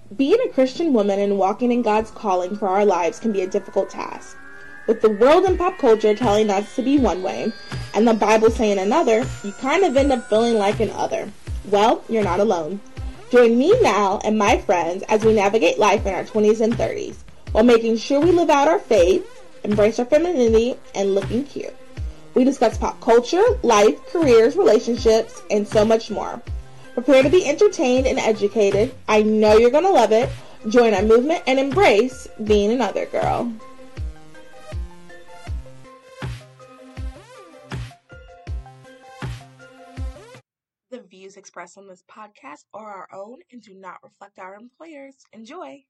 Being a Christian woman and walking in God's calling for our lives can be a difficult task. With the world and pop culture telling us to be one way, and the Bible saying another, you kind of end up feeling like an other. Well, you're not alone. Join me now and my friends as we navigate life in our 20s and 30s, while making sure we live out our faith, embrace our femininity, and looking cute. We discuss pop culture, life, careers, relationships, and so much more. Prepare to be entertained and educated. I know you're going to love it. Join our movement and embrace being another girl. The views expressed on this podcast are our own and do not reflect our employers. Enjoy.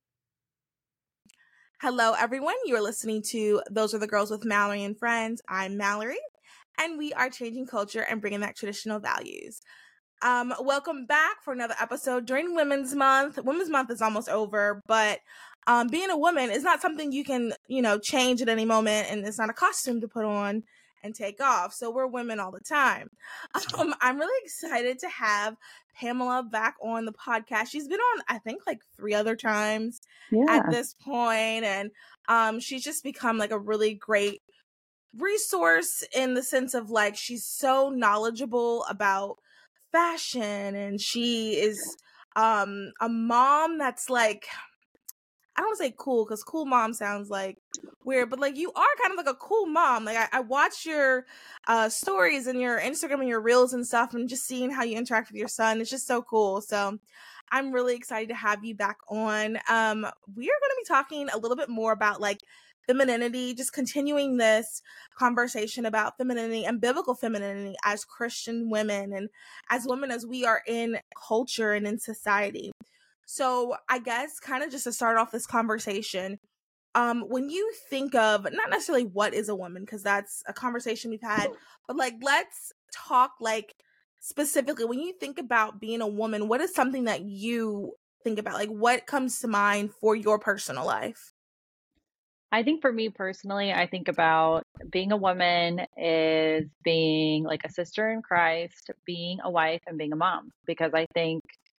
Hello, everyone. You're listening to Those Are the Girls with Mallory and Friends. I'm Mallory, and we are changing culture and bringing back traditional values. Welcome back for another episode during Women's Month. Women's Month is almost over, but being a woman is not something you can, change at any moment, and it's not a costume to put on and take off. So we're women all the time. I'm really excited to have Pamela back on the podcast. She's been on, I think, like 3 other times at this point, and she's just become like a really great resource in the sense of like she's so knowledgeable about fashion, and she is a mom that's like, I don't want to say cool because cool mom sounds like weird, but like you are kind of like a cool mom. Like I watch your stories and your Instagram and your reels and stuff, and just seeing how you interact with your son, it's just so cool. So I'm really excited to have you back on. We are going to be talking a little bit more about like femininity, just continuing this conversation about femininity and biblical femininity as Christian women and as women as we are in culture and in society. So I guess kind of just to start off this conversation, when you think of not necessarily what is a woman, because that's a conversation we've had, but like let's talk like specifically when you think about being a woman, what is something that you think about? Like what comes to mind for your personal life? I think for me personally, I think about being a woman is being like a sister in Christ, being a wife, and being a mom. Because I think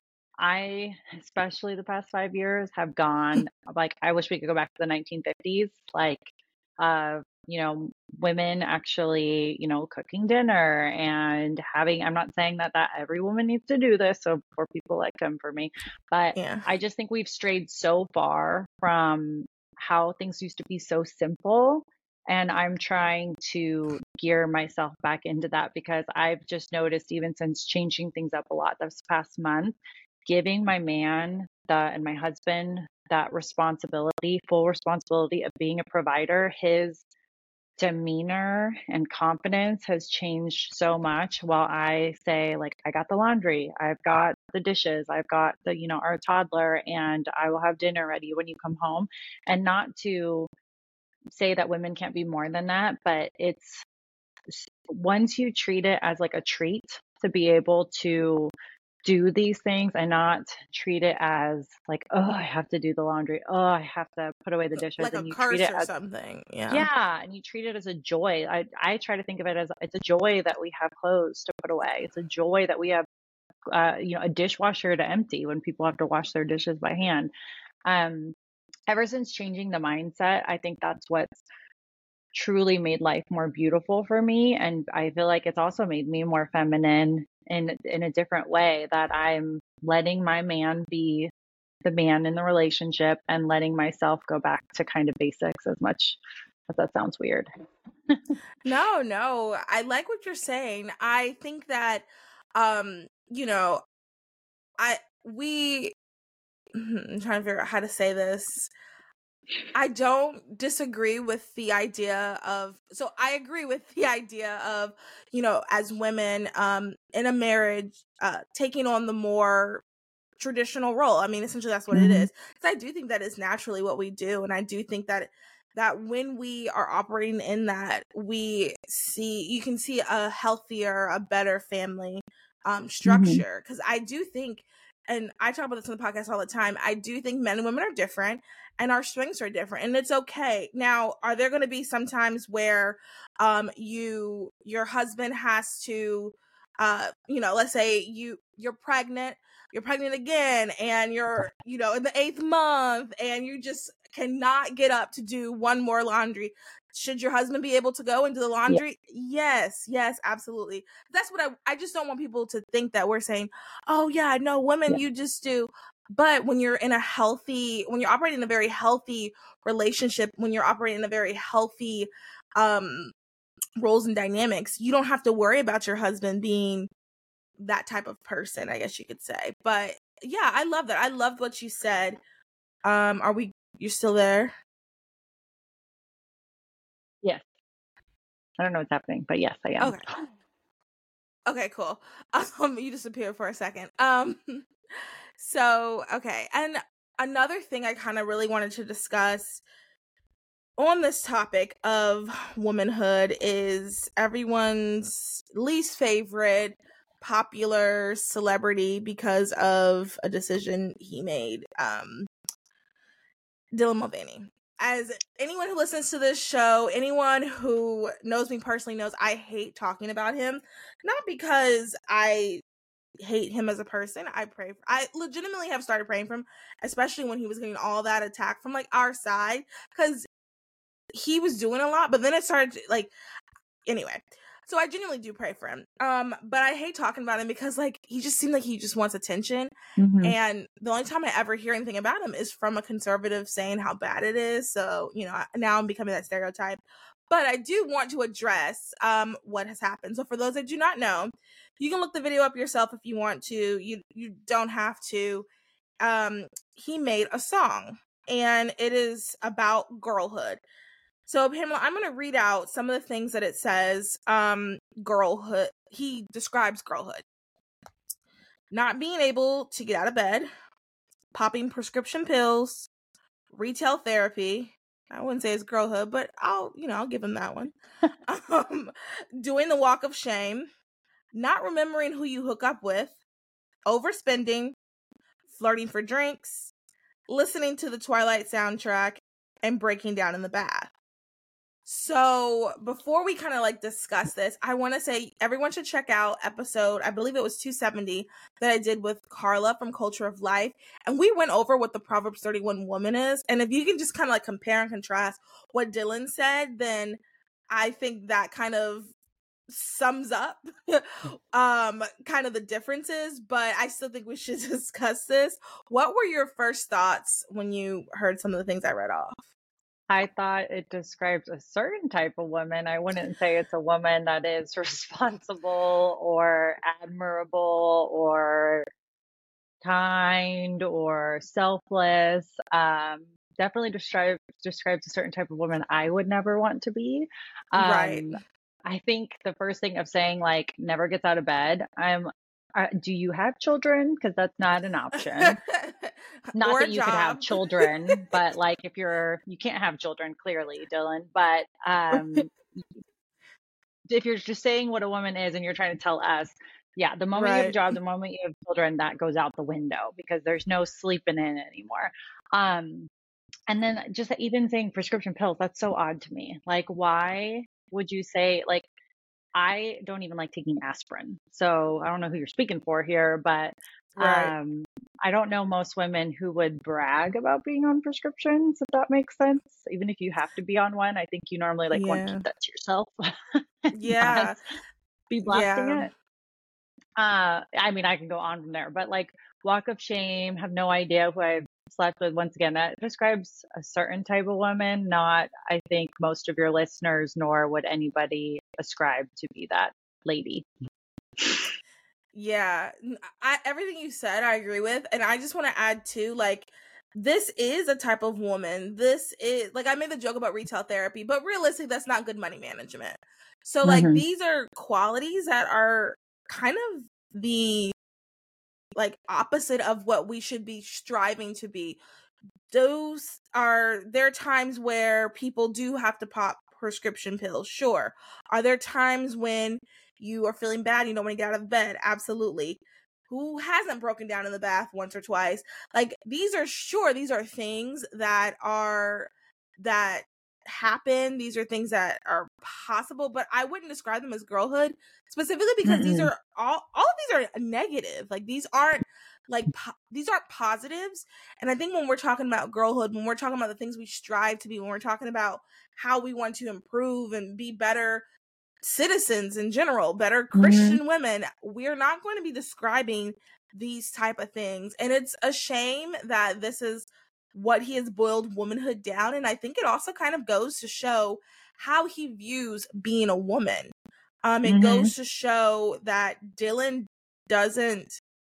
especially the past 5 years, have gone like, I wish we could go back to the 1950s, like, uh, women actually, cooking dinner and I'm not saying that every woman needs to do this. So poor people like come for me, but Yeah. I just think we've strayed so far from how things used to be so simple. And I'm trying to gear myself back into that because I've just noticed, even since changing things up a lot this past month, giving my man and my husband that full responsibility of being a provider, his demeanor and confidence has changed so much. While I say, like, I got the laundry, I've got the dishes, I've got our toddler, and I will have dinner ready when you come home. And not to say that women can't be more than that, but it's once you treat it as like a treat to be able to do these things and not treat it as like, oh, I have to do the laundry, oh, I have to put away the dishes, like and a you curse treat it or as something. yeah, and you treat it as a joy. I try to think of it as it's a joy that we have clothes to put away. It's a joy that we have a dishwasher to empty when people have to wash their dishes by hand. Ever since changing the mindset, I think that's what's truly made life more beautiful for me. And I feel like it's also made me more feminine in a different way, that I'm letting my man be the man in the relationship and letting myself go back to kind of basics, as much as that sounds weird. No, I like what you're saying. I think that, um, you know, I'm trying to figure out how to say this. I don't disagree with the idea of, so I agree with the idea of, as women, in a marriage, taking on the more traditional role. I mean, essentially that's what it is. Because I do think that is naturally what we do. And I do think that when we are operating in that, you can see a healthier, a better family structure. Because I do think, and I talk about this on the podcast all the time, I do think men and women are different and our strengths are different, and it's okay. Now, are there going to be some times where your husband has to let's say you're pregnant, you're pregnant again and you're, you know, in the 8th month and you just cannot get up to do one more laundry. Should your husband be able to go and do the Yeah. laundry? Yes, absolutely. That's what I just don't want people to think that we're saying, oh yeah, no, women, you just do. But when you're when you're operating in a very healthy relationship, when you're operating in a very healthy roles and dynamics, you don't have to worry about your husband being that type of person, I guess you could say. But yeah, I love that. I loved what you said. You're still there? Yes. I don't know what's happening, but yes, I am. Okay, cool. You disappeared for a second. So, okay. And another thing I kind of really wanted to discuss on this topic of womanhood is everyone's least favorite popular celebrity because of a decision he made. Dylan Mulvaney. As anyone who listens to this show, anyone who knows me personally knows I hate talking about him. Not because I hate him as a person. I legitimately have started praying for him, especially when he was getting all that attack from like our side, because he was doing a lot, but then it started anyway. So I genuinely do pray for him. But I hate talking about him because like he just seemed like he just wants attention. Mm-hmm. And the only time I ever hear anything about him is from a conservative saying how bad it is. So, you know, now I'm becoming that stereotype. But I do want to address what has happened. So for those that do not know, you can look the video up yourself if you want to. You don't have to. He made a song and it is about girlhood. So, Pamela, I'm going to read out some of the things that it says. Girlhood. He describes girlhood. Not being able to get out of bed, popping prescription pills, retail therapy. I wouldn't say it's girlhood, but I'll give him that one. Doing the walk of shame, not remembering who you hook up with, overspending, flirting for drinks, listening to the Twilight soundtrack, and breaking down in the bath. So before we kind of like discuss this, I want to say everyone should check out episode, I believe it was 270 that I did with Carla from Culture of Life. And we went over what the Proverbs 31 woman is. And if you can just kind of like compare and contrast what Dylan said, then I think that kind of sums up kind of the differences. But I still think we should discuss this. What were your first thoughts when you heard some of the things I read off? I thought it describes a certain type of woman. I wouldn't say it's a woman that is responsible or admirable or kind or selfless. Definitely describes a certain type of woman I would never want to be. Right. I think the first thing of saying like never gets out of bed, do you have children? Because that's not an option. Not that you could have children, but like if you can't have children, clearly, Dylan. But if you're just saying what a woman is and you're trying to tell us, yeah, the moment you have a job, the moment you have children, that goes out the window because there's no sleeping in anymore. And then just even saying prescription pills, that's so odd to me. Like, why would you say, like, I don't even like taking aspirin. So I don't know who you're speaking for here, but I don't know most women who would brag about being on prescriptions, if that makes sense. Even if you have to be on one, I think you normally want to keep that to yourself. Yeah. Be blasting it. I mean, I can go on from there, but like walk of shame, have no idea who I've slept with. Once again, that describes a certain type of woman, not, I think, most of your listeners, nor would anybody ascribe to be that lady. Yeah, everything you said, I agree with. And I just want to add too, like, this is a type of woman. This is, like, I made the joke about retail therapy, but realistically, that's not good money management. So, like, these are qualities that are kind of the, like, opposite of what we should be striving to be. There are times where people do have to pop prescription pills. Sure. Are there times when you are feeling bad, you don't want to get out of bed? Absolutely. Who hasn't broken down in the bath once or twice? Like, these are things that happen. These are things that are possible, but I wouldn't describe them as girlhood specifically because these are all of these are negative. Like, these aren't like these aren't positives. And I think when we're talking about girlhood, when we're talking about the things we strive to be, when we're talking about how we want to improve and be better citizens in general, better Christian women, we're not going to be describing these type of things. And it's a shame that this is what he has boiled womanhood down. And I think it also kind of goes to show how he views being a woman. It goes to show that Dylan doesn't,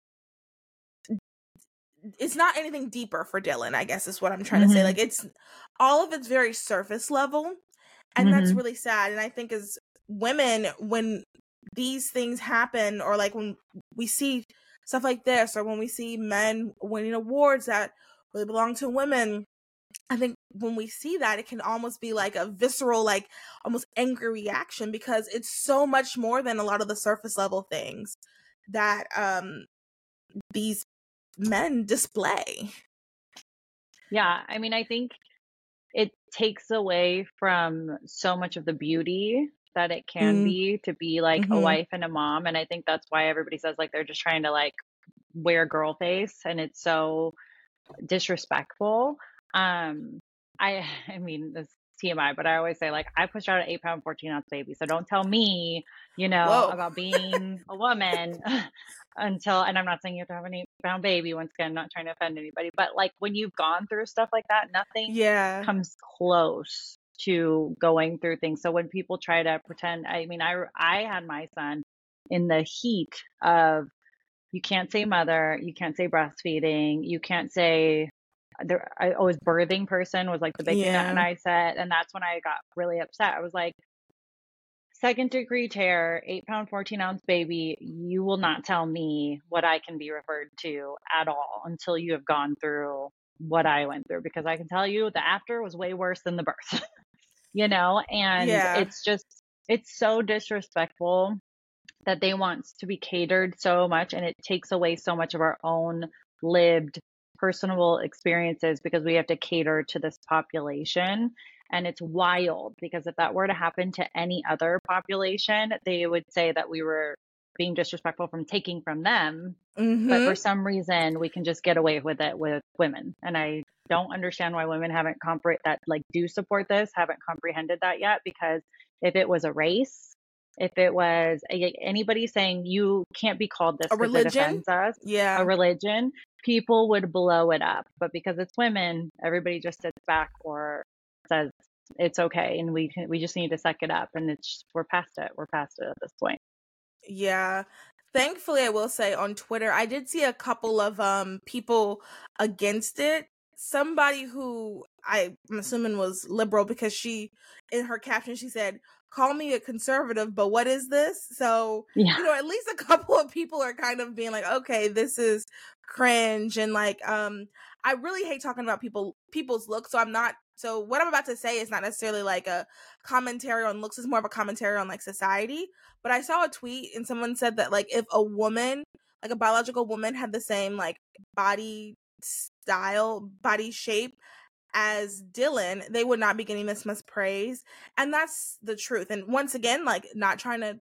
it's not anything deeper for Dylan, I guess is what I'm trying to say. Like, it's all of it's very surface level, and that's really sad. And I think as women, when these things happen, or like when we see stuff like this, or when we see men winning awards that really belong to women, I think when we see that, it can almost be like a visceral, like almost angry reaction, because it's so much more than a lot of the surface level things that these men display. Yeah, I mean, I think it takes away from so much of the beauty that it can be to be like a wife and a mom. And I think that's why everybody says like they're just trying to like wear girl face, and it's so disrespectful. I mean, this TMI, but I always say like I pushed out an 8-pound, 14-ounce baby. So don't tell me, about being a woman until, and I'm not saying you have to have an 8-pound baby. Once again, I'm not trying to offend anybody, but like when you've gone through stuff like that, nothing comes close to going through things. So when people try to pretend, I mean, I had my son in the heat of, you can't say mother, you can't say breastfeeding, you can't say I always birthing person was like the big thing that I said, and that's when I got really upset. I was like, 2nd-degree tear, 8-pound, 14-ounce baby, you will not tell me what I can be referred to at all until you have gone through what I went through, because I can tell you the after was way worse than the birth. And it's so disrespectful that they want to be catered so much, and it takes away so much of our own lived personal experiences because we have to cater to this population. And it's wild, because if that were to happen to any other population, they would say that we were being disrespectful from taking from them. But for some reason, we can just get away with it with women. And I don't understand why women haven't that like do support this, haven't comprehended that yet. Because if it was a race, if it was anybody saying you can't be called this because it offends us, a religion, people would blow it up. But because it's women, everybody just sits back or says it's okay, and we just need to suck it up. And we're past it. We're past it at this point. Yeah. Thankfully, I will say on Twitter, I did see a couple of people against it. Somebody who I'm assuming was liberal, because she, in her caption, she said, "Call me a conservative, but what is this?" So, at least a couple of people are kind of being like, okay, this is cringe. And like, I really hate talking about people's looks. So what I'm about to say is not necessarily like a commentary on looks. It's more of a commentary on like society. But I saw a tweet and someone said that like if a woman, like a biological woman, had the same like body style, body shape as Dylan, they would not be getting this much praise. And that's the truth. And once again, like not trying to,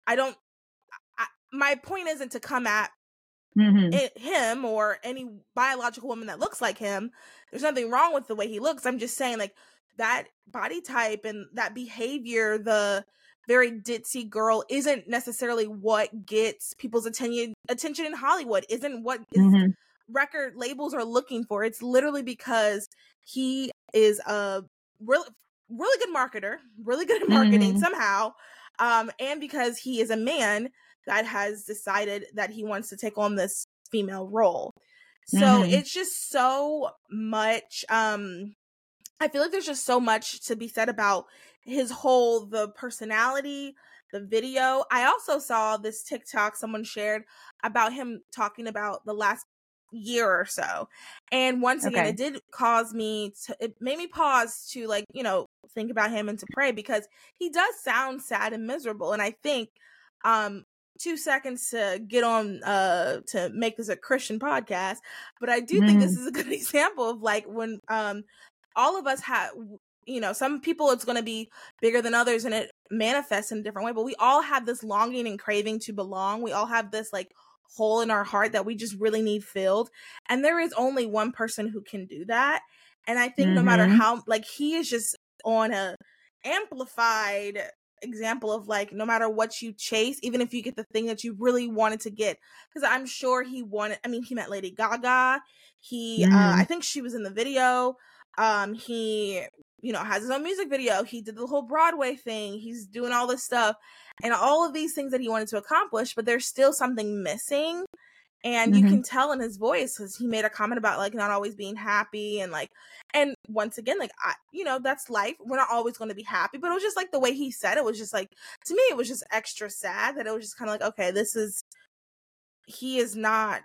my point isn't to come at him or any biological woman that looks like him. There's nothing wrong with the way he looks. I'm just saying like that body type and that behavior, the very ditzy girl, isn't necessarily what gets people's attention in Hollywood, isn't what record labels are looking for. It's literally because he is a really good marketer, really good at marketing somehow, and because he is a man that has decided that he wants to take on this female role. So it's just so much, I feel like there's just so much to be said about the personality, the video. I also saw this TikTok someone shared about him talking about the last year or so. And once again, it made me pause to like, think about him and to pray, because he does sound sad and miserable. And I think, 2 seconds to get on to make this a Christian podcast, but I do think this is a good example of like when all of us have, some people it's going to be bigger than others and it manifests in a different way, but we all have this longing and craving to belong. We all have this like hole in our heart that we just really need filled. And there is only one person who can do that. And I think no matter Mm-hmm. how, like, he is just on a amplified example of, like, no matter what you chase, even if you get the thing that you really wanted to get, because I'm sure he wanted, I mean, he met Lady Gaga. He, Mm-hmm. I think she was in the video. He, you know, has his own music video. He did the whole Broadway thing. He's doing all this stuff and all of these things that he wanted to accomplish, but there's still something missing. And you Mm-hmm. can tell in his voice, because he made a comment about, like, not always being happy, and, like, and once again, like, you know, that's life. We're not always going to be happy, but it was just like the way he said it was just like, to me, it was just extra sad that it was just kind of like, okay, he is not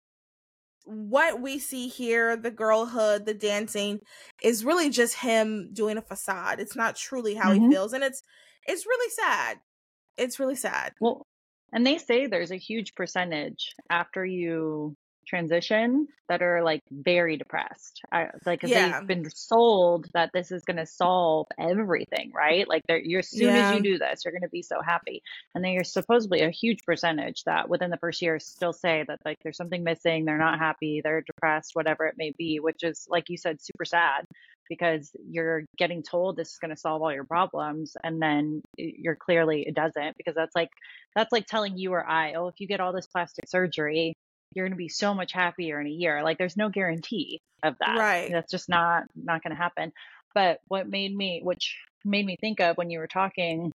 what we see here. The girlhood, the dancing is really just him doing a facade. It's not truly how he Mm-hmm. feels. And it's really sad. It's really sad. Well, and they say there's a huge percentage after you transition that are like very depressed. Like, 'cause they've Yeah. been sold that this is going to solve everything, right? Like, as soon as you Yeah. do this, you're going to be so happy. And then there's supposedly a huge percentage that within the first year still say that, like, there's something missing, they're not happy, they're depressed, whatever it may be, which is, like you said, super sad because you're getting told this is going to solve all your problems, and then you're clearly it doesn't, because that's like telling you or I, oh, if you get all this plastic surgery, you're going to be so much happier in a year. Like, there's no guarantee of that. Right. That's just not going to happen. But which made me think of when you were talking,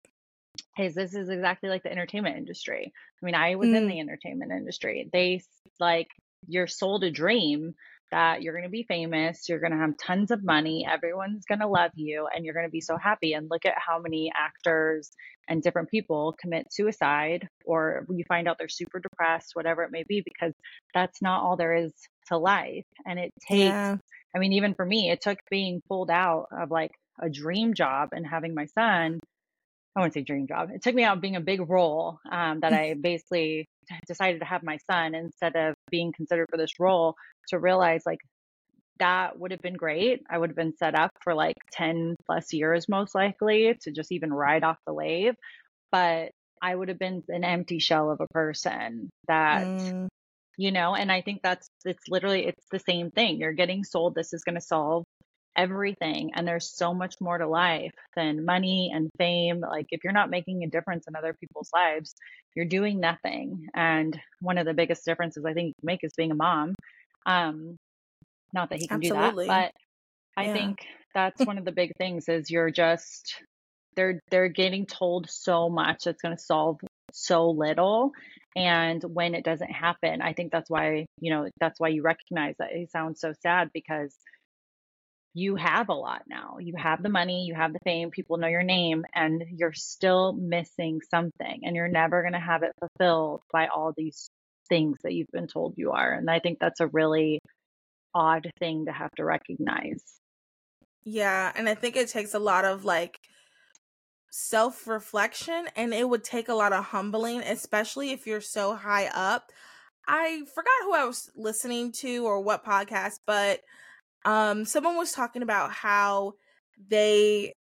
is this is exactly like the entertainment industry. I mean, I was in Mm, the entertainment industry. Like, you're sold a dream that you're going to be famous, you're going to have tons of money, everyone's going to love you, and you're going to be so happy. And look at how many actors and different people commit suicide, or you find out they're super depressed, whatever it may be, because that's not all there is to life. And it takes, yeah. I mean, even for me, it took being pulled out of like a dream job and having my son. I wouldn't say dream job. It took me out being a big role, that I basically decided to have my son instead of being considered for this role, to realize like that would have been great. I would have been set up for like 10 plus years, most likely, to just even ride off the wave. But I would have been an empty shell of a person that, Mm, and I think it's the same thing. You're getting sold this is going to solve everything, and there's so much more to life than money and fame. Like, if you're not making a difference in other people's lives, you're doing nothing. And one of the biggest differences I think you can make is being a mom. Not that he can do that, absolutely. but I Yeah. think that's one of the big things is they're getting told so much that's going to solve so little. And when it doesn't happen, I think that's why you recognize that it sounds so sad, because you have a lot now. You have the money, you have the fame, people know your name, and you're still missing something, and you're never going to have it fulfilled by all these things that you've been told you are. And I think that's a really odd thing to have to recognize. Yeah. And I think it takes a lot of, like, self-reflection, and it would take a lot of humbling, especially if you're so high up. I forgot who I was listening to or what podcast, but someone was talking about how they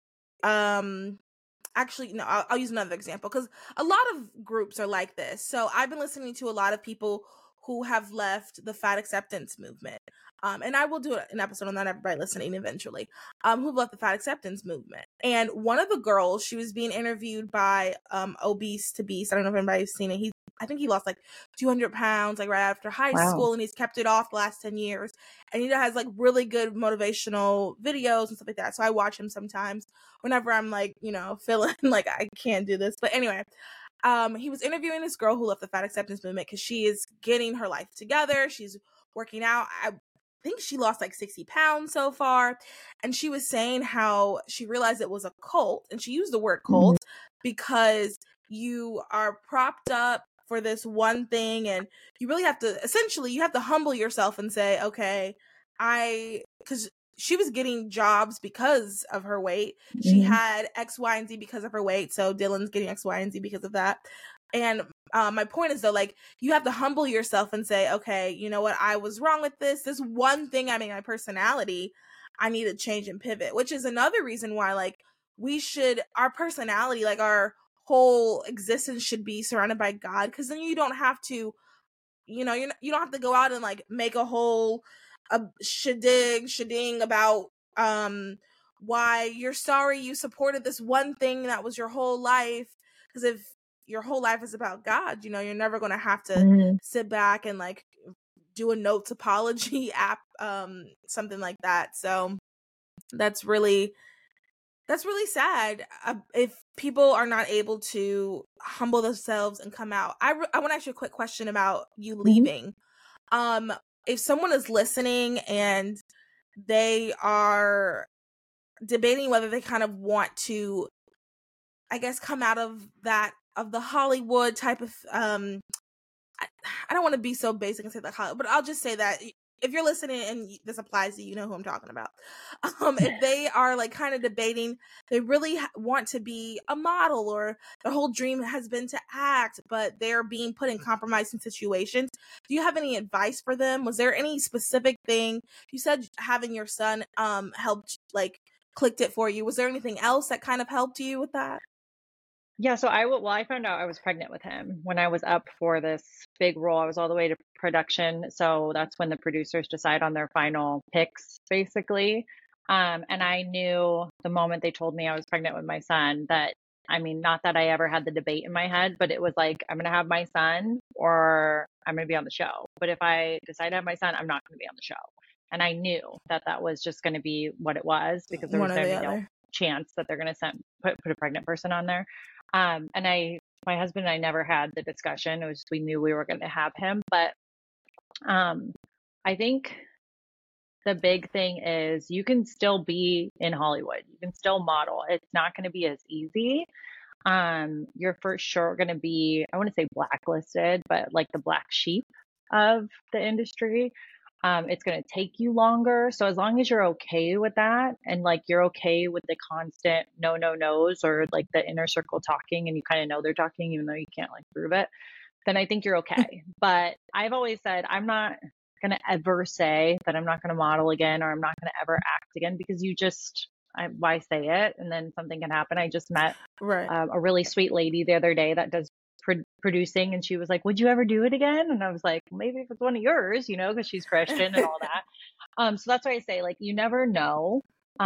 actually, no, I'll use another example, because a lot of groups are like this. So I've been listening to a lot of people who have left the fat acceptance movement. And I will do an episode on that, everybody listening, eventually, who've left the fat acceptance movement. And one of the girls, she was being interviewed by Obese to Beast. I don't know if anybody's seen it. I think he lost like 200 pounds, like right after high Wow. school, and he's kept it off the last 10 years. And he has like really good motivational videos and stuff like that. So I watch him sometimes whenever I'm like, feeling like I can't do this. But anyway, he was interviewing this girl who left the fat acceptance movement because she is getting her life together. She's working out. I think she lost like 60 pounds so far. And she was saying how she realized it was a cult. And she used the word cult because you are propped up for this one thing, and you really have to, essentially, you have to humble yourself and say, okay, because she was getting jobs because of her weight. She Mm-hmm. had X, Y, and Z because of her weight. So Dylan's getting X, Y, and Z because of that. And my point is, though, like, you have to humble yourself and say, okay, you know what? I was wrong with this. This one thing I made my personality. I need to change and pivot, which is another reason why, like, our personality, like, our whole existence should be surrounded by God, because then you don't have to you know, you don't have to go out and like make a whole shading about why you're sorry you supported this one thing that was your whole life. Because if your whole life is about God, you know, you're never going to have to sit back and like do a notes apology app, something like that. So that's really sad if people are not able to humble themselves and come out. I want to ask you a quick question about you leaving. If someone is listening and they are debating whether they kind of want to, I guess, come out of the Hollywood type of I don't want to be so basic and say that Hollywood, but I'll just say that if you're listening and this applies to you, know who I'm talking about. If they are like kind of debating, they really want to be a model, or their whole dream has been to act, but they're being put in compromising situations. Do you have any advice for them? Was there any specific thing you said having your son helped, like clicked it for you? Was there anything else that kind of helped you with that? Yeah, so I found out I was pregnant with him when I was up for this big role. I was all the way to production, so that's when the producers decide on their final picks, basically. And I knew the moment they told me I was pregnant with my son that, I mean, not that I ever had the debate in my head, but it was like, I'm gonna have my son or I'm gonna be on the show. But if I decide to have my son, I'm not gonna be on the show. And I knew that that was just gonna be what it was, because there One was or gonna the be no other. chance that they're gonna put a pregnant person on there. And my husband and I never had the discussion. It was just, we knew we were going to have him. But I think the big thing is you can still be in Hollywood. You can still model. It's not going to be as easy. You're for sure going to be, I want to say blacklisted, but like the black sheep of the industry. It's going to take you longer. So as long as you're okay with that, and like you're okay with the constant no's, or like the inner circle talking and you kind of know they're talking even though you can't like prove it, then I think you're okay. But I've always said I'm not going to ever say that I'm not going to model again or I'm not going to ever act again, because why say it? And then something can happen. I just met Right. a really sweet lady the other day that does producing, and she was like, would you ever do it again? And I was like, maybe if it's one of yours, you know, because she's Christian and all that. So that's why I say, like, you never know.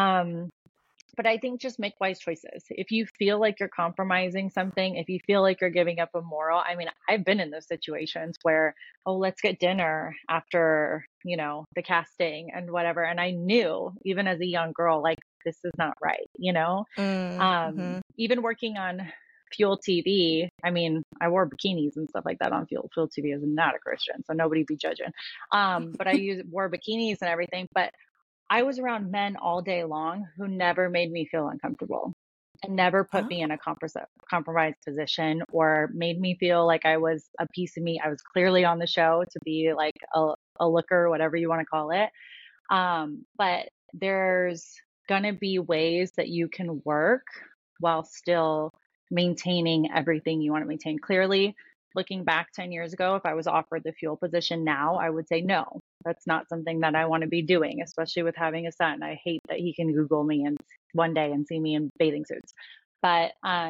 But I think just make wise choices. If you feel like you're compromising something, if you feel like you're giving up a moral, I mean, I've been in those situations where, oh, let's get dinner after, you know, the casting and whatever. And I knew, even as a young girl, like, this is not right, you know? Even working on Fuel TV, I mean, I wore bikinis and stuff like that on Fuel. Fuel TV is not a Christian, so nobody be judging. But I wore bikinis and everything. But I was around men all day long who never made me feel uncomfortable and never put me in a compromised position or made me feel like I was a piece of meat. I was clearly on the show to be like a looker, whatever you want to call it. But there's going to be ways that you can work while still maintaining everything you want to maintain. Clearly, looking back 10 years ago, if I was offered the Fuel position now, I would say no. That's not something that I want to be doing, especially with having a son. I hate that he can Google me and one day and see me in bathing suits. But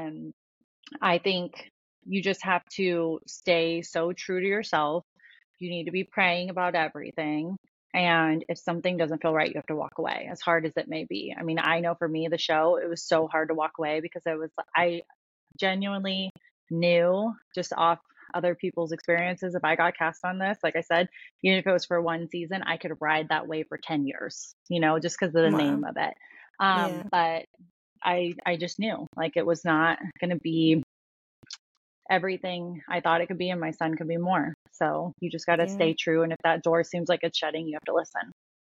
I think you just have to stay so true to yourself. You need to be praying about everything. And if something doesn't feel right, you have to walk away, as hard as it may be. I mean, I know for me, the show, it was so hard to walk away because I genuinely knew just off other people's experiences, if I got cast on this, like I said, even if it was for one season, I could ride that wave for 10 years, you know, just because of the name of it. But I just knew, like, it was not going to be everything I thought it could be, and my son could be more. So you just got to stay true. And if that door seems like it's shutting, you have to listen.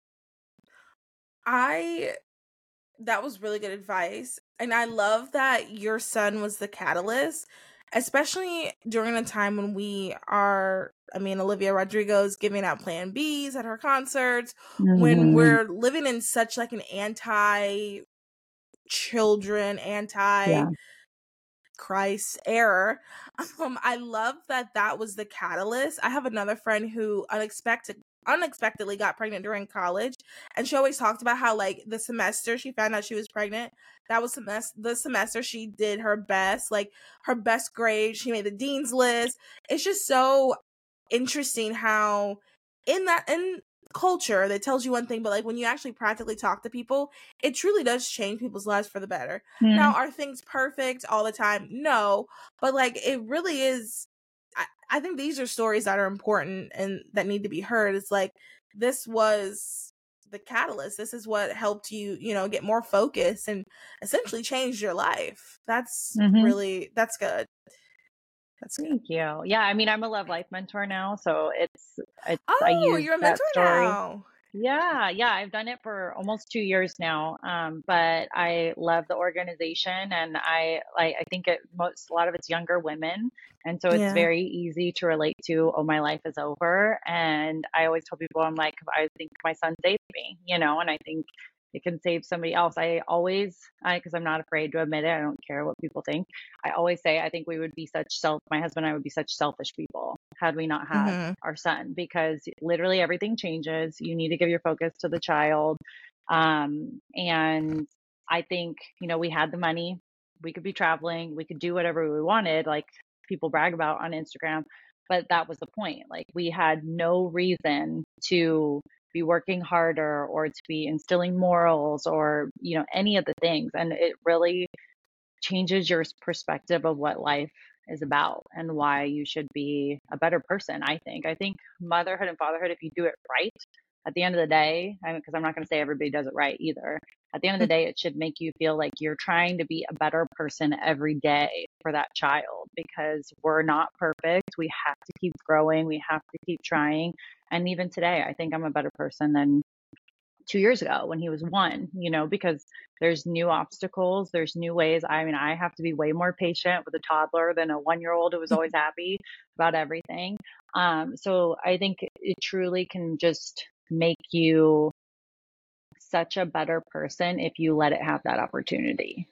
That was really good advice. And I love that your son was the catalyst, especially during a time when Olivia Rodrigo is giving out Plan Bs at her concerts, when we're living in such like an anti-children, Christ era. I love that was the catalyst. I have another friend who unexpectedly got pregnant during college, and she always talked about how, like, the semester she found out she was pregnant, that was the semester she did her best, like her best grade, she made the dean's list. It's just so interesting how in culture that tells you one thing, but like when you actually practically talk to people, it truly does change people's lives for the better. Now, Mm. are things perfect all the time? No, but like it really is. I think these are stories that are important and that need to be heard. It's like this was the catalyst. This is what helped you, get more focus and essentially changed your life. That's Hmm. that's good. That's good. Thank you. Yeah, I mean, I'm a Love Life mentor now, so I Oh, use you're a that mentor story. now. Yeah, yeah, I've done it for almost 2 years now. But I love the organization, and I think a lot of it's younger women, and so it's Yeah. very easy to relate to. Oh, my life is over, and I always tell people, I'm like, I think my son saved me, and I think it can save somebody else. Because I'm not afraid to admit it. I don't care what people think. I always say, I think my husband and I would be such selfish people had we not had Mhm. our son, because literally everything changes. You need to give your focus to the child. And I think, we had the money, we could be traveling, we could do whatever we wanted, like people brag about on Instagram. But that was the point. Like, we had no reason to be working harder or to be instilling morals or, any of the things. And it really changes your perspective of what life is about and why you should be a better person. I think motherhood and fatherhood, if you do it right, at the end of the day, because I'm not going to say everybody does it right either, at the end of the day, it should make you feel like you're trying to be a better person every day for that child, because we're not perfect. We have to keep growing, we have to keep trying. And even today, I think I'm a better person than 2 years ago when he was one, because there's new obstacles, there's new ways. I mean, I have to be way more patient with a toddler than a 1 year old who was always happy about everything. So I think it truly can just make you such a better person if you let it have that opportunity.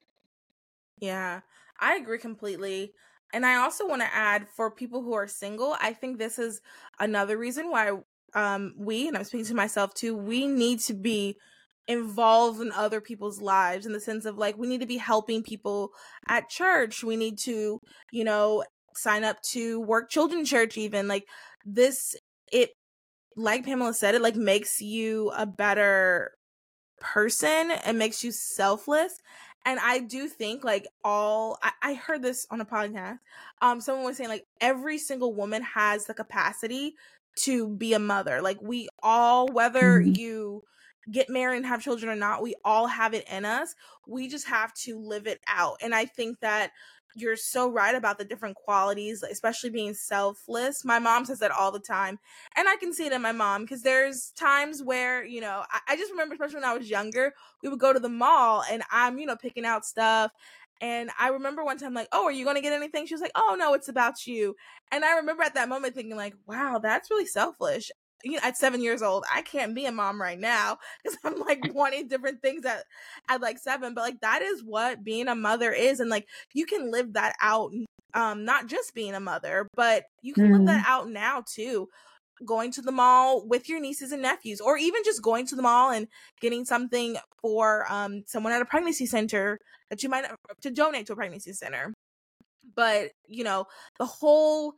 Yeah, I agree completely. And I also want to add for people who are single, I think this is another reason why and I'm speaking to myself too, we need to be involved in other people's lives in the sense of like we need to be helping people at church. We need to, you know, sign up to work children's church even. Like this it like Pamela said, it like makes you a better person and makes you selfless. And I do think like I heard this on a podcast. Someone was saying like every single woman has the capacity to be a mother. Like we all, whether Mhm. you get married and have children or not, we all have it in us. We just have to live it out. And I think that you're so right about the different qualities, especially being selfless. My mom says that all the time, and I can see it in my mom because there's times where, I just remember, especially when I was younger, we would go to the mall and I'm, picking out stuff. And I remember one time, like, oh, are you going to get anything? She was like, oh, no, it's about you. And I remember at that moment thinking, like, wow, that's really selfish. At 7 years old, I can't be a mom right now because I'm like wanting different things at like 7. But like, that is what being a mother is. And like, you can live that out, not just being a mother, but you can live that Mhm. out now too, going to the mall with your nieces and nephews, or even just going to the mall and getting something for someone at a pregnancy center that you might to donate to a pregnancy center. But the whole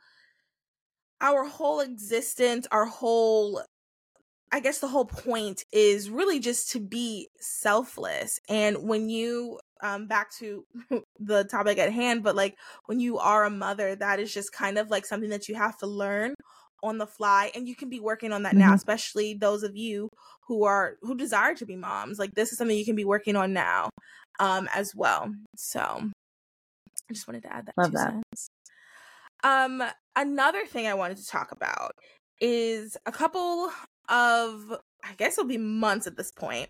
our whole existence, our whole I guess the whole point is really just to be selfless. And when you back to the topic at hand, but like when you are a mother, that is just kind of like something that you have to learn on the fly, and you can be working on that now, Mhm. especially those of you who desire to be moms. Like this is something you can be working on now as well. So I just wanted to add that Love two that. cents. Another thing I wanted to talk about is a couple of, I guess it'll be months at this point.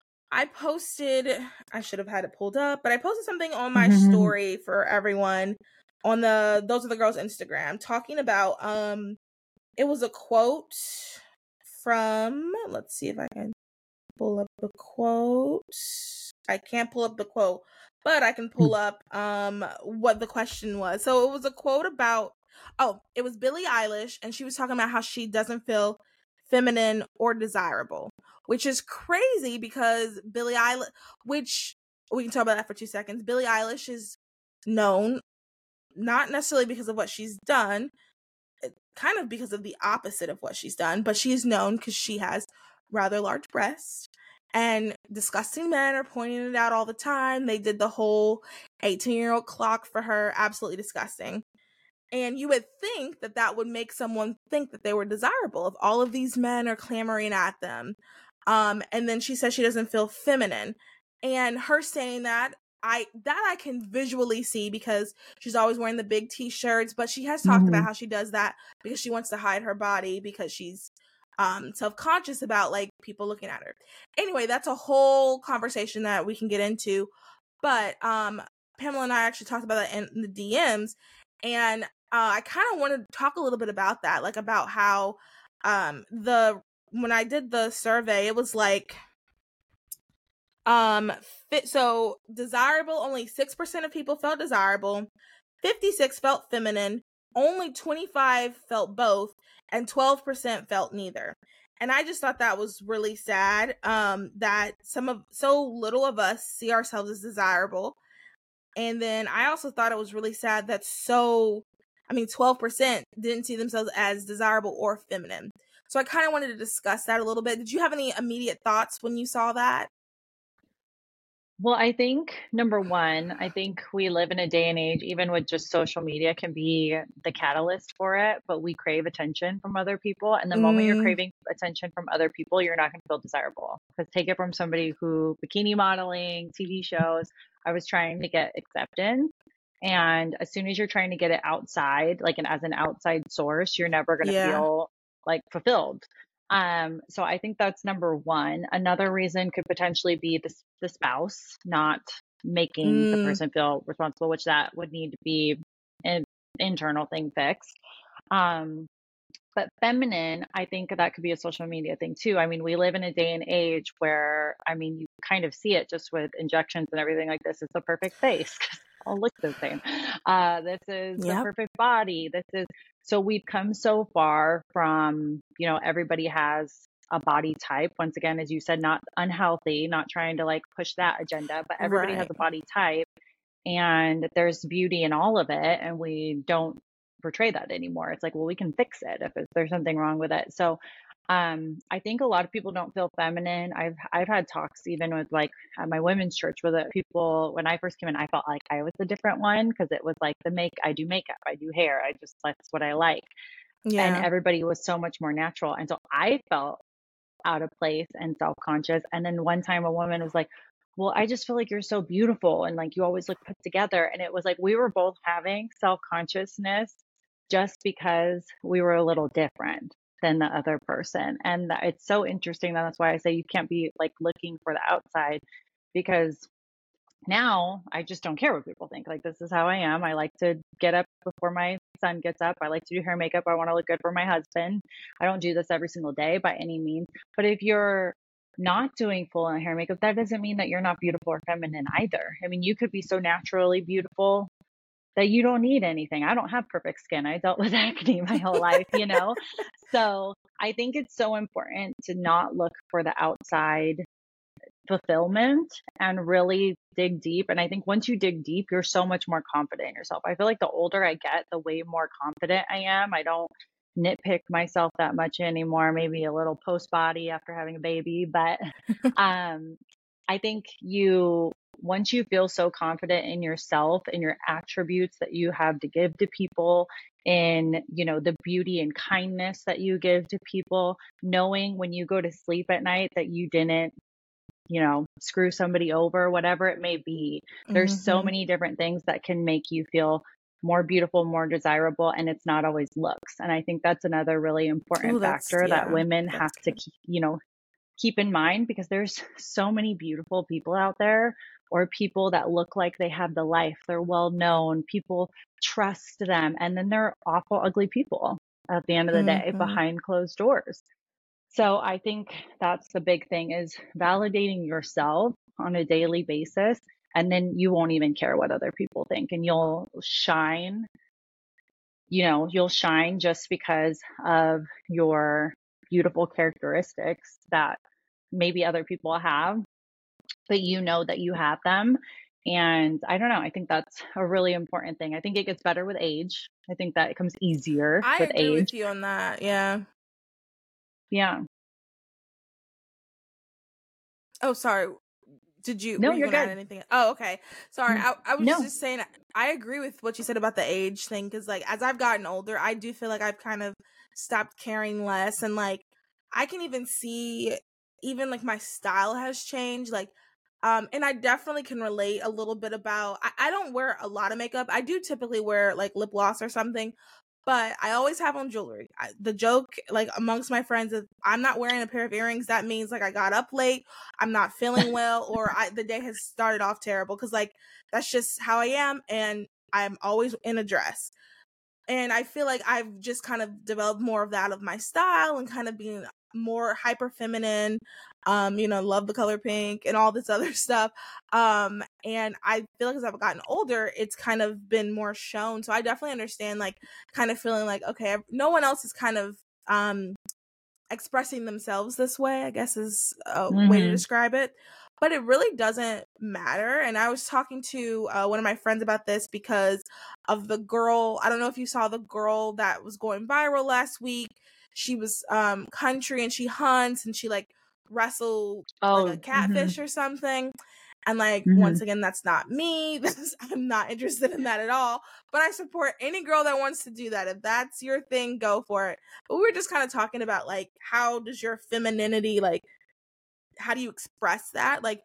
I should have had it pulled up, but I posted something on my story for everyone on the Those Are the Girls Instagram talking about, it was a quote from, let's see if I can pull up the quote. I can't pull up the quote, but I can pull up what the question was. So it was a quote about it was Billie Eilish, and she was talking about how she doesn't feel feminine or desirable, which is crazy because Billie Eilish, which we can talk about that for 2 seconds. Billie Eilish is known not necessarily because of what she's done, kind of because of the opposite of what she's done, but she's known because she has rather large breasts. And disgusting men are pointing it out all the time. They did the whole 18-year-old clock for her. Absolutely disgusting. And you would think that that would make someone think that they were desirable if all of these men are clamoring at them. And then she says she doesn't feel feminine. And her saying that, I can visually see because she's always wearing the big t-shirts, but she has talked about how she does that because she wants to hide her body because she's self-conscious about like people looking at her. Anyway, that's a whole conversation that we can get into. But Pamela and I actually talked about that in the DMs, and I kind of want to talk a little bit about that, like about how when I did the survey, it was like so desirable, only 6% of people felt desirable, 56 felt feminine, only 25 felt both, and 12% felt neither. And I just thought that was really sad, that so little of us see ourselves as desirable. And then I also thought it was really sad that 12% didn't see themselves as desirable or feminine. So I kind of wanted to discuss that a little bit. Did you have any immediate thoughts when you saw that? Well, I think number one, I think we live in a day and age, even with just social media, can be the catalyst for it, but we crave attention from other people. And the moment you're craving attention from other people, you're not going to feel desirable. Because take it from somebody who bikini modeling, TV shows, I was trying to get acceptance. And as soon as you're trying to get it outside, like as an outside source, you're never going to feel like fulfilled. So I think that's number one. Another reason could potentially be the spouse not making the person feel responsible, which that would need to be an internal thing fixed. But feminine, I think that could be a social media thing too. I mean, we live in a day and age where, I mean, you kind of see it just with injections and everything like this. It's the perfect face because all look the same. This is the perfect body. So we've come so far from, everybody has a body type. Once again, as you said, not unhealthy, not trying to like push that agenda, but everybody has a body type and there's beauty in all of it. And we don't portray that anymore. It's like, well, we can fix it if there's something wrong with it. So I think a lot of people don't feel feminine. I've had talks even with like at my women's church where the people, when I first came in, I felt like I was the different one because it was like I do makeup, I do hair, that's what I like. And everybody was so much more natural. And so I felt out of place and self-conscious. And then one time a woman was like, well, I just feel like you're so beautiful and like you always look put together. And it was like we were both having self-consciousness just because we were a little different than the other person. And it's so interesting. That's why I say you can't be like looking for the outside, because now I just don't care what people think. Like, this is how I am. I like to get up before my son gets up. I like to do hair and makeup. I want to look good for my husband. I don't do this every single day by any means. But if you're not doing full on hair and makeup, that doesn't mean that you're not beautiful or feminine either. I mean, you could be so naturally beautiful that you don't need anything. I don't have perfect skin. I dealt with acne my whole life, So I think it's so important to not look for the outside fulfillment and really dig deep. And I think once you dig deep, you're so much more confident in yourself. I feel like the older I get, the way more confident I am. I don't nitpick myself that much anymore, maybe a little post body after having a baby. But I think once you feel so confident in yourself and your attributes that you have to give to people, in the beauty and kindness that you give to people, knowing when you go to sleep at night that you didn't screw somebody over, whatever it may be. There's so many different things that can make you feel more beautiful, more desirable, and it's not always looks. And I think that's another really important factor that women have to keep in mind, because there's so many beautiful people out there, or people that look like they have the life, they're well known, people trust them, and then they're awful, ugly people at the end of the day behind closed doors. So I think that's the big thing, is validating yourself on a daily basis, and then you won't even care what other people think, and you'll shine just because of your beautiful characteristics that maybe other people have, but that you have them. And I don't know, I think that's a really important thing. I think it gets better with age. I think that it comes easier I with agree age. with you on that. Yeah. Yeah. Oh, sorry. Were No, you you're going to add good. anything? Oh, okay. Sorry. I was No. just saying, I agree with what you said about the age thing. Cause like, as I've gotten older, I do feel like I've kind of stopped caring less. And like, I can even see, even like my style has changed. Like, and I definitely can relate a little bit about, I don't wear a lot of makeup. I do typically wear like lip gloss or something, but I always have on jewelry. The joke, like amongst my friends, is I'm not wearing a pair of earrings. That means like I got up late, I'm not feeling well, or the day has started off terrible. Because like that's just how I am, and I'm always in a dress. And I feel like I've just kind of developed more of that of my style and kind of being more hyper feminine. Love the color pink and all this other stuff. And I feel like as I've gotten older, it's kind of been more shown. So I definitely understand like kind of feeling like, okay, no one else is kind of expressing themselves this way, I guess is a way to Mm-hmm. describe it. But it really doesn't matter. And I was talking to one of my friends about this because of the girl. I don't know if you saw the girl that was going viral last week. She was country and she hunts and she like wrestled like a Oh, mm-hmm. catfish or something. And like Mm-hmm. once again, that's not me. I'm not interested in that at all. But I support any girl that wants to do that. If that's your thing, go for it. But we were just kind of talking about like how does your femininity, like how do you express that? Like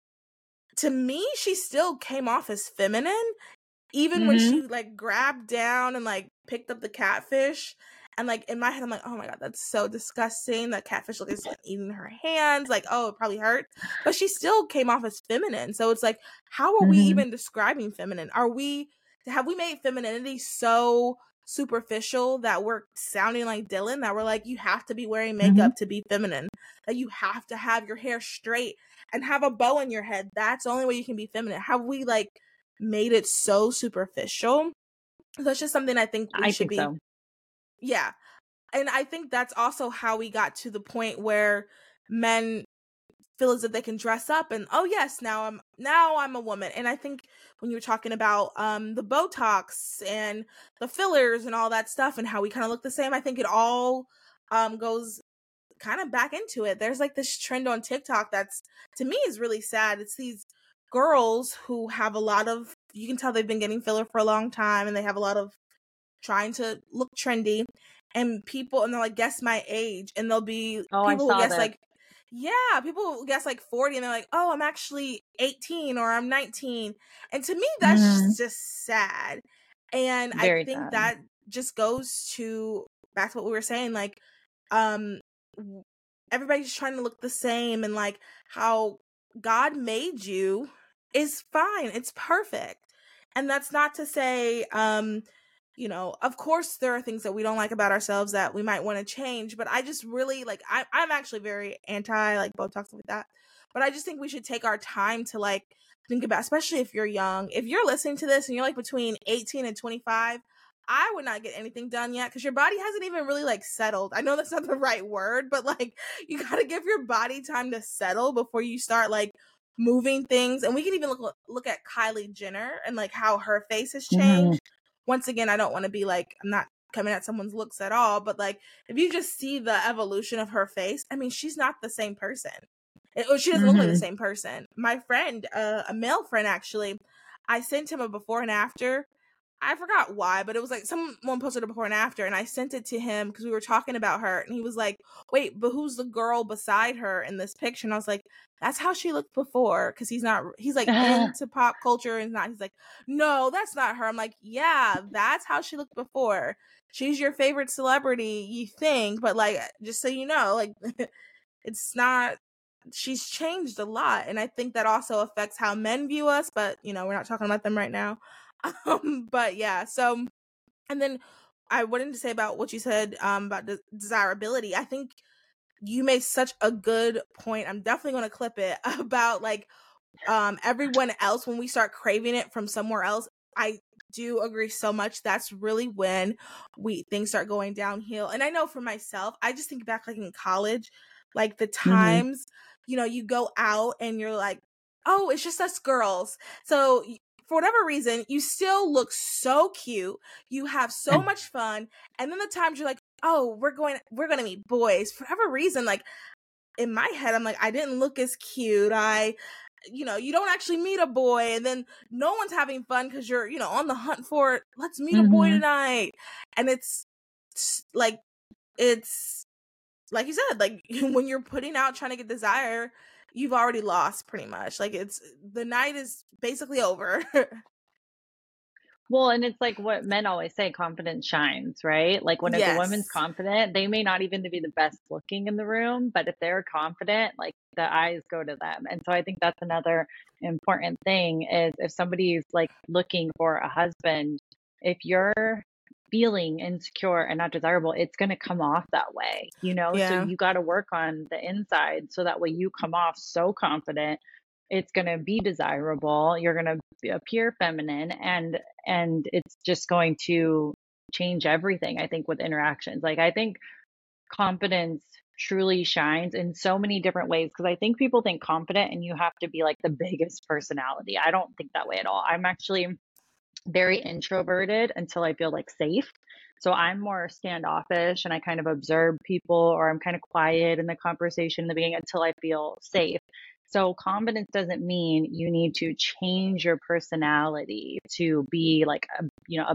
to me, she still came off as feminine even when Mm-hmm. she like grabbed down and like picked up the catfish. And like in my head, I'm like, oh my god, that's so disgusting. That catfish like is like eating her hands. Like, oh, it probably hurt. But she still came off as feminine. So it's like, how are we Mm-hmm. even describing feminine? Have we made femininity so superficial that we're sounding like Dylan, that we're like, you have to be wearing Mm-hmm. makeup to be feminine, that you have to have your hair straight and have a bow in your head? That's the only way you can be feminine. Have we like made it so superficial? That's just something I think we I should think be. so. Yeah. And I think that's also how we got to the point where men feel as if they can dress up and, oh yes, now I'm a woman. And I think when you were talking about the Botox and the fillers and all that stuff and how we kind of look the same, I think it all goes kind of back into it. There's like this trend on TikTok that's, to me, is really sad. It's these girls who have a lot of, you can tell they've been getting filler for a long time and they have a lot of trying to look trendy, and they're like, guess my age, and there'll be Oh, I people who saw guess that. like, yeah, people who guess like 40 and they're like, oh, I'm actually 18 or I'm 19. And to me Mm-hmm. that's just sad. And I Very think sad. that just goes to back to what we were saying, like um everybody's trying to look the same, and like how God made you is fine. It's perfect. And that's not to say of course there are things that we don't like about ourselves that we might want to change, but I just really like I'm actually very anti like Botox stuff like that. But I just think we should take our time to like think about, especially if you're young. If you're listening to this and you're like between 18 and 25, I would not get anything done yet because your body hasn't even really like settled. I know that's not the right word, but like you got to give your body time to settle before you start like moving things. And we can even look at Kylie Jenner and like how her face has Mm-hmm. changed. Once again, I don't want to be like, I'm not coming at someone's looks at all, but like if you just see the evolution of her face, I mean, she's not the same person. Or she doesn't look like the Mm-hmm. same person. My friend, a male friend actually, I sent him a before and after. I forgot why, but it was like someone posted a before and after, and I sent it to him because we were talking about her, and he was like, "Wait, but who's the girl beside her in this picture?" And I was like, "That's how she looked before," because he's like into pop culture and not. He's like, "No, that's not her." I'm like, "Yeah, that's how she looked before. She's your favorite celebrity, you think, but like, just so you know, like, it's not." She's changed a lot, and I think that also affects how men view us, but we're not talking about them right now. But yeah, so, and then I wanted to say about what you said about desirability. I think you made such a good point. I'm definitely going to clip it about like everyone else when we start craving it from somewhere else. I do agree so much. That's really when things start going downhill. And I know for myself, I just think back like in college, like the Mm-hmm. times, you go out and you're like oh, it's just us girls. So for whatever reason, you still look so cute. You have so much fun. And then the times you're like, oh, we're going to meet boys. For whatever reason, like in my head, I'm like, I didn't look as cute. You don't actually meet a boy, and then no one's having fun because you're, on the hunt for, let's meet a boy Mm-hmm. tonight. And it's like you said, like when you're putting out trying to get desire, you've already lost pretty much. Like the night is basically over. Well, and it's like what men always say, confidence shines, right? Like when if a woman's Yes. confident, they may not even be the best looking in the room, but if they're confident, like the eyes go to them. And so I think that's another important thing is if somebody's like looking for a husband, if you're feeling insecure and not desirable, it's going to come off that way, you know? So Yeah. you got to work on the inside so that way you come off so confident, it's going to be desirable, you're going to appear feminine, and it's just going to change everything, I think, with interactions. Like I think confidence truly shines in so many different ways because I think people think confident and you have to be like the biggest personality. I don't think that way at all. I'm actually very introverted until I feel like safe. So I'm more standoffish and I kind of observe people, or I'm kind of quiet in the conversation in the beginning until I feel safe. So confidence doesn't mean you need to change your personality to be like a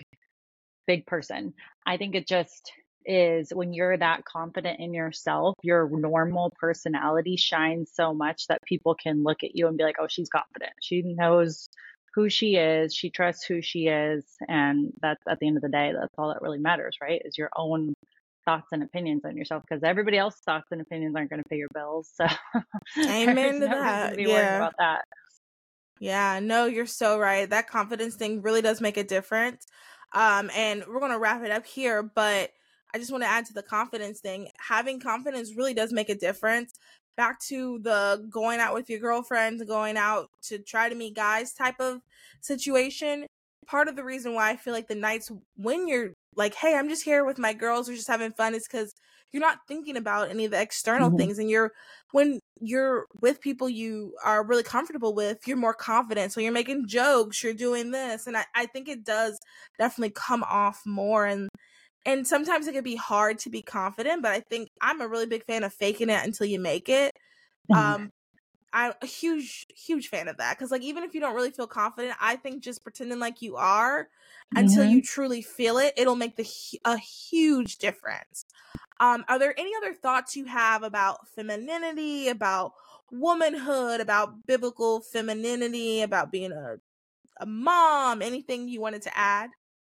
big person. I think it just is when you're that confident in yourself, your normal personality shines so much that people can look at you and be like, oh, she's confident. She knows who she is. She trusts who she is. And that's at the end of the day, that's all that really matters, right? Is your own thoughts and opinions on yourself because everybody else's thoughts and opinions aren't going to pay your bills. So there's Amen to no reason to that. be worrying Yeah. about that. Yeah, no, you're so right. That confidence thing really does make a difference. And we're gonna wrap it up here, but I just want to add to the confidence thing. Having confidence really does make a difference. Back to the going out with your girlfriends, going out to try to meet guys type of situation. Part of the reason why I feel like the nights when you're like, hey, I'm just here with my girls, we're just having fun, is because you're not thinking about any of the external Hmm. things, and when you're with people you are really comfortable with, you're more confident. So you're making jokes, you're doing this. And I think it does definitely come off more. And sometimes it can be hard to be confident, but I think I'm a really big fan of faking it until you make it. Um, I'm a huge, huge fan of that. Cause like, even if you don't really feel confident, I think just pretending like you are until Hmm. you truly feel it, it'll make a huge difference. Are there any other thoughts you have about femininity, about womanhood, about biblical femininity, about being a mom, anything you wanted to add?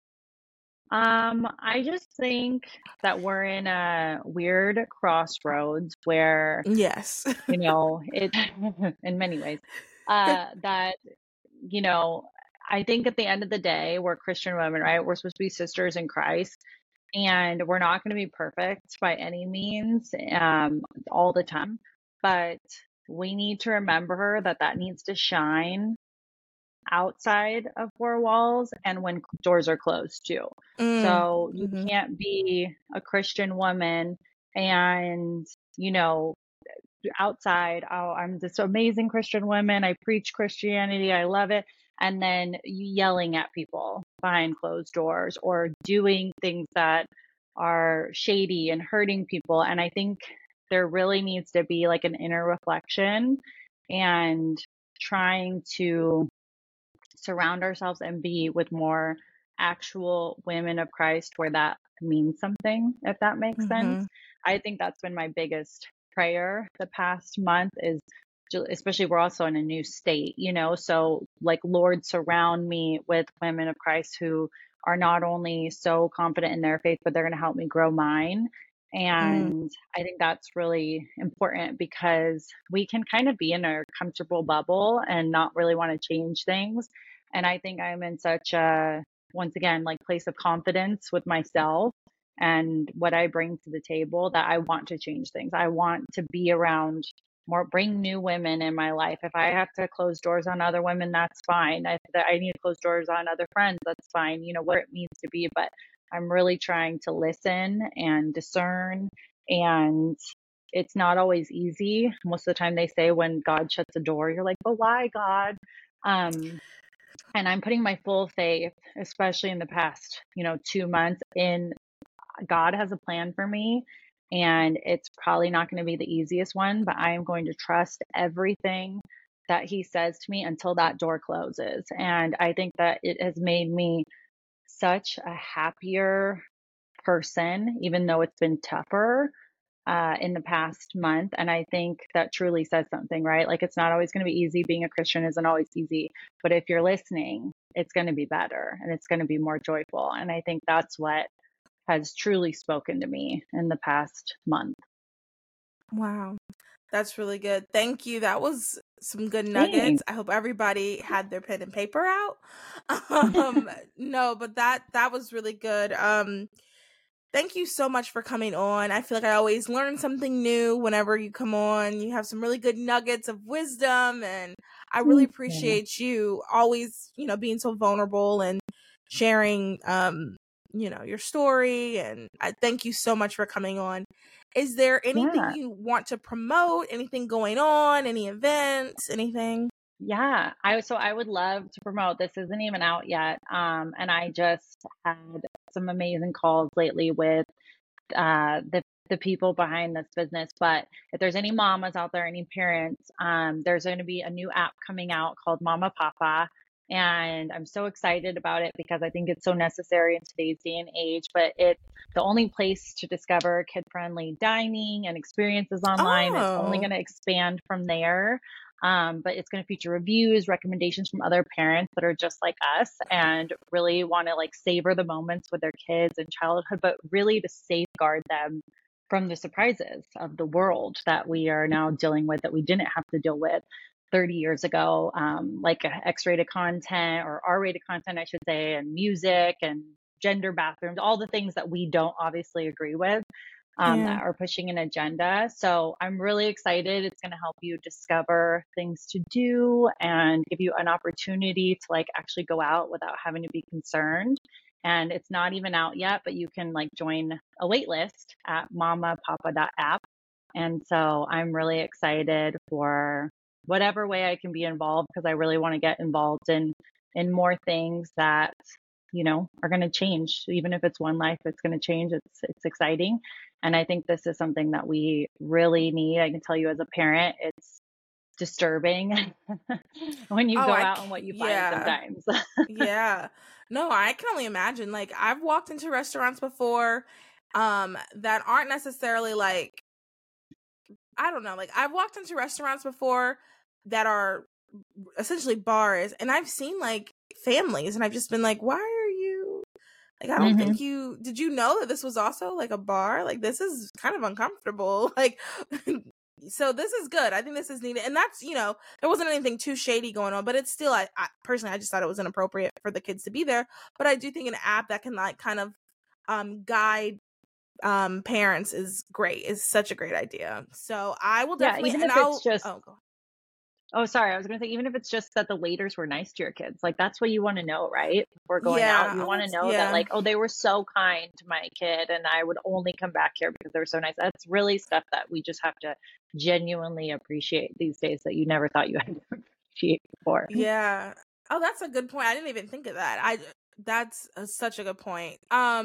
I just think that we're in a weird crossroads where, Yes. it in many ways, that, you know, I think at the end of the day, we're Christian women, right? We're supposed to be sisters in Christ, and we're not going to be perfect by any means, all the time, but we need to remember that that needs to shine outside of four walls and when doors are closed too. Mm. So you Mhm. can't be a Christian woman and, you know, outside, oh, I'm this amazing Christian woman. I preach Christianity. I love it. And then you yelling at people behind closed doors or doing things that are shady and hurting people. And I think there really needs to be like an inner reflection and trying to surround ourselves and be with more actual women of Christ where that means something, if that makes sense. Mhm. I think that's been my biggest prayer the past month is especially we're also in a new state, so like Lord, surround me with women of Christ who are not only so confident in their faith, but they're going to help me grow mine. Mm. And I think that's really important because we can kind of be in a comfortable bubble and not really want to change things. And I think I'm in such a, once again, like place of confidence with myself and what I bring to the table that I want to change things. I want to be around more, bring new women in my life. If I have to close doors on other women, that's fine. If I need to close doors on other friends, that's fine, where it needs to be. But I'm really trying to listen and discern and it's not always easy. Most of the time they say when God shuts a door, you're like, but why, God? Um, and I'm putting my full faith, especially in the past, 2 months, in God has a plan for me. And it's probably not going to be the easiest one, but I am going to trust everything that He says to me until that door closes. And I think that it has made me such a happier person, even though it's been tougher in the past month. And I think that truly says something, right? Like, it's not always going to be easy. Being a Christian isn't always easy. But if you're listening, it's going to be better and it's going to be more joyful. And I think that's what has truly spoken to me in the past month. Wow. That's really good. Thank you. That was some good nuggets. Thanks. I hope everybody had their pen and paper out. No, but that was really good. Thank you so much for coming on. I feel like I always learn something new whenever you come on. You have some really good nuggets of wisdom, and I really appreciate you always, being so vulnerable and sharing your story, and I thank you so much for coming on. Is there anything Yeah. you want to promote? Anything going on? Any events? Anything? Yeah. I would love to promote. This isn't even out yet. And I just had some amazing calls lately with the people behind this business. But if there's any mamas out there, any parents, there's going to be a new app coming out called Mama Papa. And I'm so excited about it because I think it's so necessary in today's day and age. But it's the only place to discover kid friendly dining and experiences online. It's only Oh, going to expand from there. But it's going to feature reviews, recommendations from other parents that are just like us and really want to like savor the moments with their kids and childhood, but really to safeguard them from the surprises of the world that we are now dealing with that we didn't have to deal with 30 years ago, like X-rated content or R-rated content, I should say, and music and gender bathrooms, all the things that we don't obviously agree with, yeah. that are pushing an agenda. So I'm really excited. It's going to help you discover things to do and give you an opportunity to like actually go out without having to be concerned. And it's not even out yet, but you can like join a wait list at mamapapa.app. And so I'm really excited for whatever way I can be involved because I really want to get involved in more things that are going to change. Even if it's one life that's going to change, it's exciting. And I think this is something that we really need. I can tell you as a parent, it's disturbing when you Oh, go out and what you find yeah. sometimes. Yeah. No, I can only imagine. Like, I've walked into restaurants before that aren't necessarily like, I don't know, like I've walked into restaurants before that are essentially bars, and I've seen like families, and I've just been like, why are you like, I don't Hmm. think did you know that this was also like a bar? Like, this is kind of uncomfortable. Like, so this is good. I think this is needed. And that's, there wasn't anything too shady going on, but it's still, I personally, I just thought it was inappropriate for the kids to be there. But I do think an app that can like kind of guide parents is great, is such a great idea. So I will Yeah, definitely, even and if it's I'll, just, oh, go oh, sorry, I was going to say, even if it's just that the waiters were nice to your kids, like that's what you want to know, right? Before going out, Yeah. you Oh, want to that's, know that, yeah. like, oh, they were so kind to my kid and I would only come back here because they were so nice. That's really stuff that we just have to genuinely appreciate these days that you never thought you had to appreciate before. Yeah. Oh, that's a good point. I didn't even think of that. That's such a good point.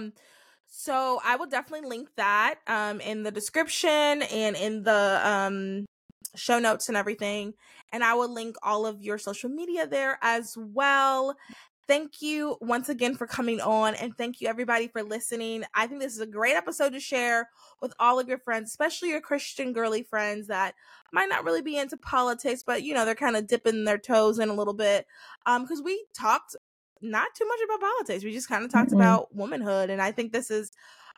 So I will definitely link that in the description and in the show notes and everything, and I will link all of your social media there as well. Thank you once again for coming on, and thank you everybody for listening. I think this is a great episode to share with all of your friends, especially your Christian girly friends that might not really be into politics, but they're kind of dipping their toes in a little bit. Because we talked not too much about politics. We just kind of talked Mm-mm. about womanhood, and I think this is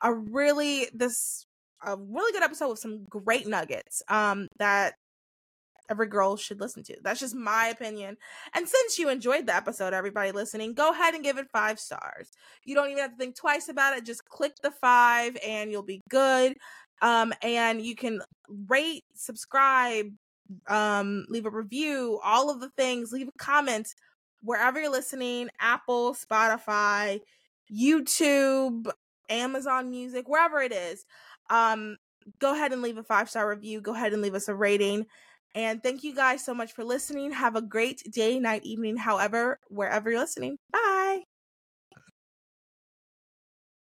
a really good episode with some great nuggets that every girl should listen to. That's just my opinion. And since you enjoyed the episode, everybody listening, go ahead and give it 5 stars. You don't even have to think twice about it. Just click the 5 and you'll be good. And you can rate, subscribe, leave a review, all of the things, leave a comment wherever you're listening, Apple, Spotify, YouTube, Amazon Music, wherever it is. go ahead and leave a 5-star review. Go ahead and leave us a rating. And thank you guys so much for listening. Have a great day, night, evening, however, wherever you're listening. Bye.